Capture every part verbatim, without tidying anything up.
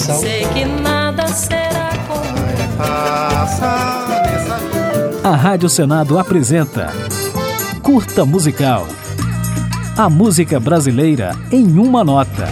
Universal. Sei que nada será como A Rádio Senado apresenta Curta Musical. A música brasileira em uma nota.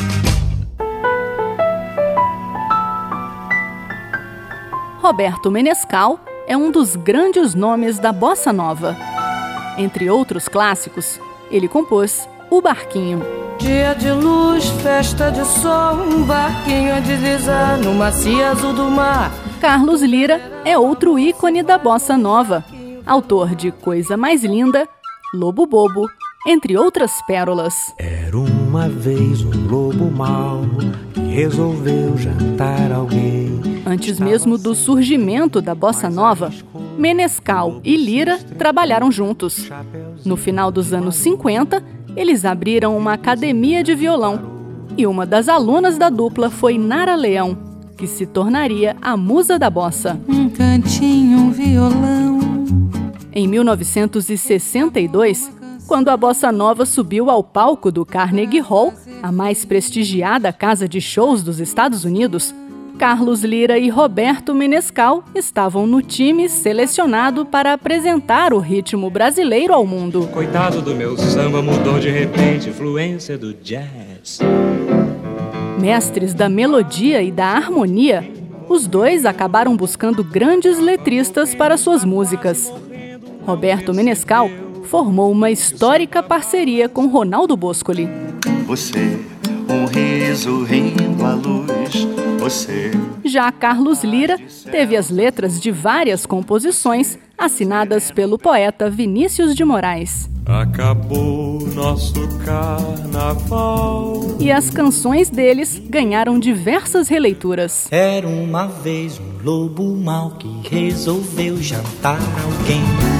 Roberto Menescal é um dos grandes nomes da bossa nova. Entre outros clássicos, ele compôs O Barquinho. dia de luz, festa de sol, um barquinho a deslizar no macio azul do mar. Carlos Lyra é outro ícone da bossa nova, autor de Coisa Mais Linda, Lobo Bobo, entre outras pérolas. Era uma vez um lobo mau que resolveu jantar alguém. Antes mesmo do surgimento da bossa nova, Menescal e Lyra trabalharam juntos. No final dos anos cinquenta, eles abriram uma academia de violão. E uma das alunas da dupla foi Nara Leão, que se tornaria a musa da bossa. Um cantinho, um violão. Em mil novecentos e sessenta e dois, quando a bossa nova subiu ao palco do Carnegie Hall, a mais prestigiada casa de shows dos Estados Unidos, Carlos Lyra e Roberto Menescal estavam no time selecionado para apresentar o ritmo brasileiro ao mundo. Coitado do meu samba, mudou de repente, influência do jazz. Mestres da melodia e da harmonia, os dois acabaram buscando grandes letristas para suas músicas. Roberto Menescal formou uma histórica parceria com Ronaldo Boscoli. Você, um riso rindo à luz, você. Já Carlos Lyra teve as letras de várias composições assinadas pelo poeta Vinícius de Moraes. Acabou nosso carnaval. E as canções deles ganharam diversas releituras. Era uma vez um lobo mau que resolveu jantar alguém.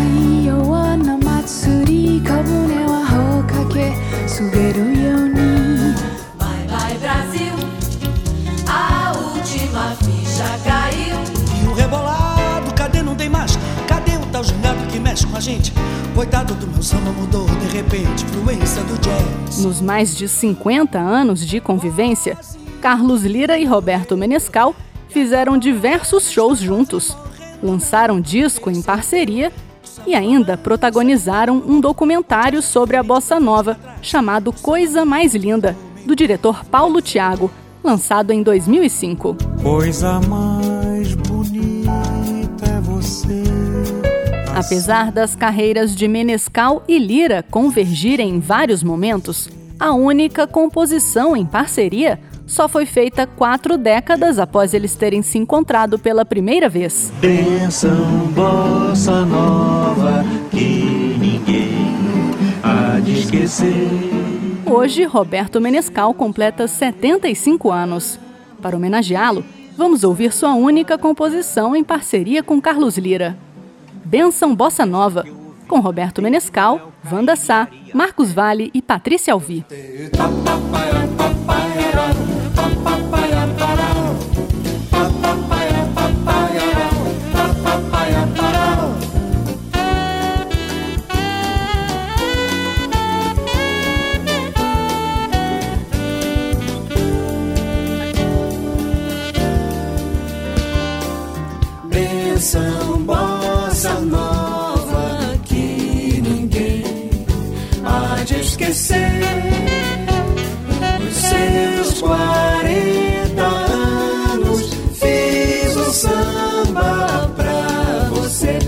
Vai, vai, Brasil, a última ficha caiu. E o rebolado, cadê não tem mais? Cadê o tal gingado que mexe com a gente? Coitado do meu samba, mudou de repente, influência do jazz. Nos mais de cinquenta anos de convivência, Carlos Lyra e Roberto Menescal fizeram diversos shows juntos, lançaram disco em parceria e ainda protagonizaram um documentário sobre a bossa nova chamado Coisa Mais Linda, do diretor Paulo Thiago, lançado em dois mil e cinco. Coisa mais bonita é você. Apesar das carreiras de Menescal e Lyra convergirem em vários momentos, a única composição em parceria só foi feita quatro décadas após eles terem se encontrado pela primeira vez. Benção bossa nova que ninguém há de esquecer. Hoje, Roberto Menescal completa setenta e cinco anos. Para homenageá-lo, vamos ouvir sua única composição em parceria com Carlos Lyra. Benção Bossa Nova, com Roberto Menescal, Wanda Sá, Marcos Valle e Patrícia Alvi. Benção bossa nova que ninguém há de esquecer. Os seus quarenta anos fiz um samba pra você.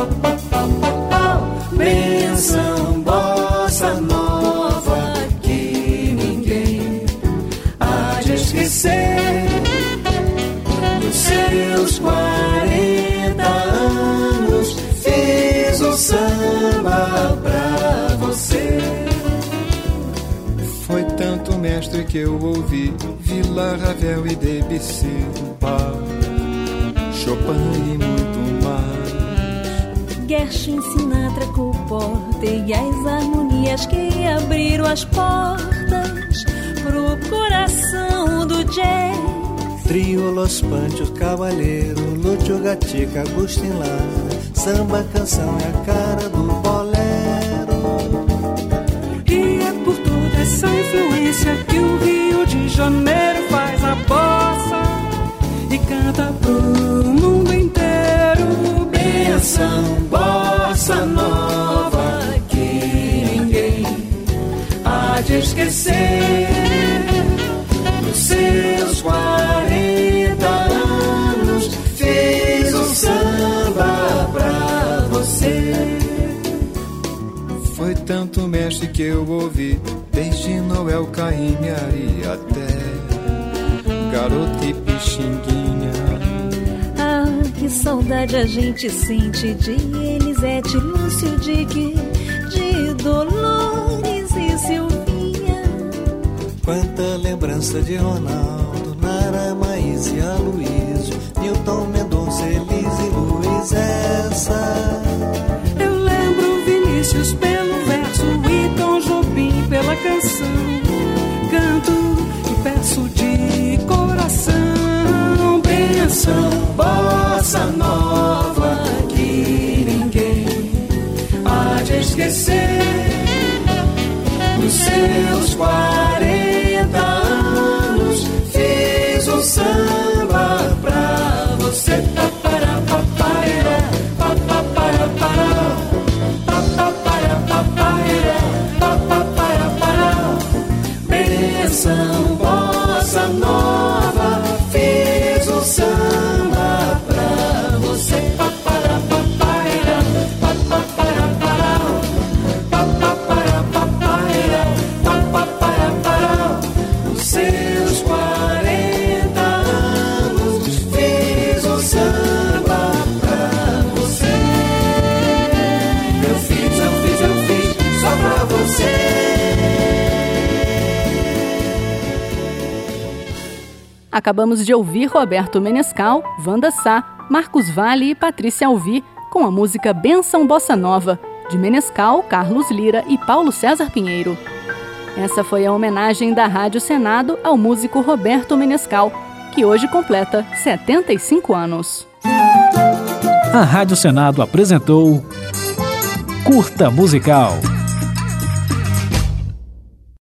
Benção bossa nova que ninguém há de esquecer. Os seus quarenta anos fiz um samba pra você. Foi tanto mestre que eu ouvi, Vila, Ravel e Debussy, Bach, Chopin e muito mais. Gershwin, Sinatra, Cole Porter e as harmonias que abriram as portas pro coração do jazz. Trio Los Panchos, Cavaleiro, Lúcio Gatica, Agustin Lara. Samba canção é a cara do bolero. E é por toda essa influência que o Rio de Janeiro faz a bossa canta pro mundo inteiro. Benção, bossa nova, que ninguém há de esquecer. Nos seus quarenta anos fez um samba pra você. Foi tanto mestre que eu ouvi, desde Noel, Caymmi, Ari até Garota e Pixinguinha. Ah, que saudade a gente sente de Elisete, Lúcio, Dick, de Dolores e Silvinha. Quanta lembrança de Ronaldo, Nara, Maís e Aloysio, Nilton, Mendonça, Elise e Luiz Essa. Eu lembro Vinícius pelo verso e Tom Jobim pela canção. Canto e peço de coração. Benção, bossa nova, que ninguém há de esquecer. Nos seus quarenta anos fiz um samba pra você. Papara, papara, papara, papara. Benção, bossa nova, fiz um samba pra você. Papara, papara, papara, papara, papara, papara. Nos seus quarenta anos fiz um samba pra você. Eu fiz, eu fiz, eu fiz só pra você. Acabamos de ouvir Roberto Menescal, Wanda Sá, Marcos Valle e Patrícia Alvi com a música Benção Bossa Nova, de Menescal, Carlos Lira e Paulo César Pinheiro. Essa foi a homenagem da Rádio Senado ao músico Roberto Menescal, que hoje completa setenta e cinco anos. A Rádio Senado apresentou Curta Musical.